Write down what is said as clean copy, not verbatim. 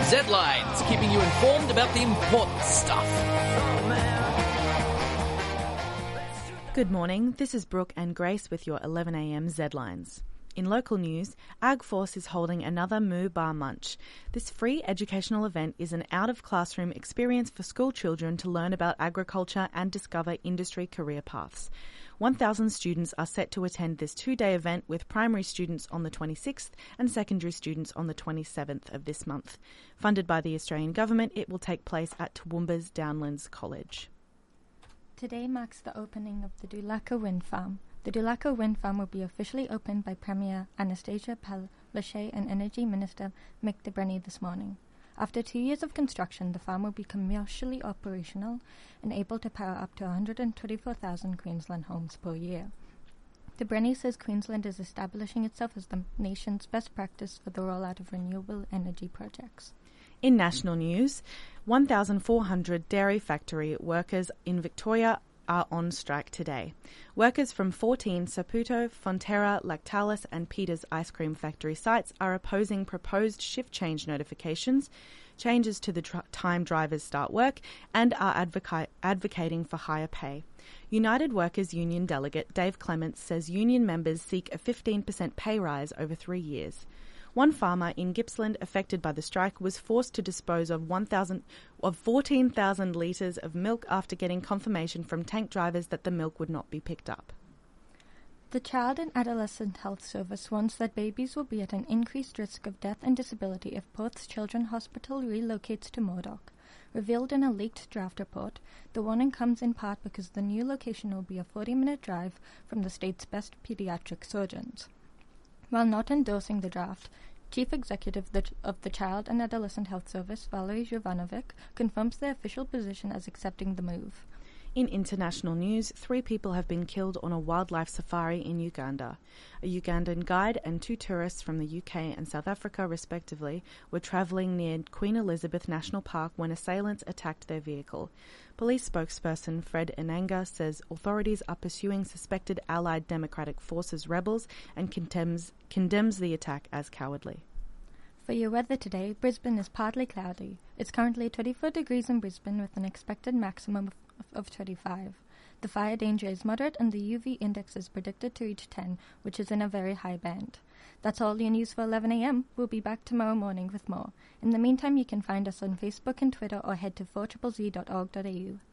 Z-Lines, keeping you informed about the important stuff. Good morning, this is Brooke and Grace with your 11am Z-Lines. In local news, AgForce is holding another Moo Bar Munch. This free educational event is an out-of-classroom experience for school children to learn about agriculture and discover industry career paths. 1,000 students are set to attend this two-day event, with primary students on the 26th and secondary students on the 27th of this month. Funded by the Australian Government, it will take place at Toowoomba's Downlands College. Today marks the opening of the Dulacca Wind Farm. The Dulacca Wind Farm will be officially opened by Premier Anastasia Palaszczuk and Energy Minister Mick de Brenni this morning. After 2 years of construction, the farm will be commercially operational and able to power up to 124,000 Queensland homes per year. De Brenni says Queensland is establishing itself as the nation's best practice for the rollout of renewable energy projects. In national news, 1,400 dairy factory workers in Victoria are on strike today. Workers from 14 Saputo, Fonterra, Lactalis and Peters ice cream factory sites are opposing proposed shift change notifications, changes to the time drivers start work, and are advocating for higher pay. United Workers Union delegate Dave Clements says union members seek a 15% pay rise over 3 years. One farmer in Gippsland affected by the strike was forced to dispose of 14,000 litres of milk after getting confirmation from tank drivers that the milk would not be picked up. The Child and Adolescent Health Service warns that babies will be at an increased risk of death and disability if Perth's Children's Hospital relocates to Murdoch. Revealed in a leaked draft report, the warning comes in part because the new location will be a 40-minute drive from the state's best paediatric surgeons. While not endorsing the draft, Chief Executive of the Child and Adolescent Health Service, Valerie Jovanovic, confirms their official position as accepting the move. In international news, 3 people have been killed on a wildlife safari in Uganda. A Ugandan guide and 2 tourists from the UK and South Africa, respectively, were travelling near Queen Elizabeth National Park when assailants attacked their vehicle. Police spokesperson Fred Enanga says authorities are pursuing suspected Allied Democratic Forces rebels and condemns the attack as cowardly. For your weather today, Brisbane is partly cloudy. It's currently 24 degrees in Brisbane with an expected maximum of 25. The fire danger is moderate and the UV index is predicted to reach 10, which is in a very high band. That's all your news for 11am. We'll be back tomorrow morning with more. In the meantime, you can find us on Facebook and Twitter or head to 4ZZZ.org.au.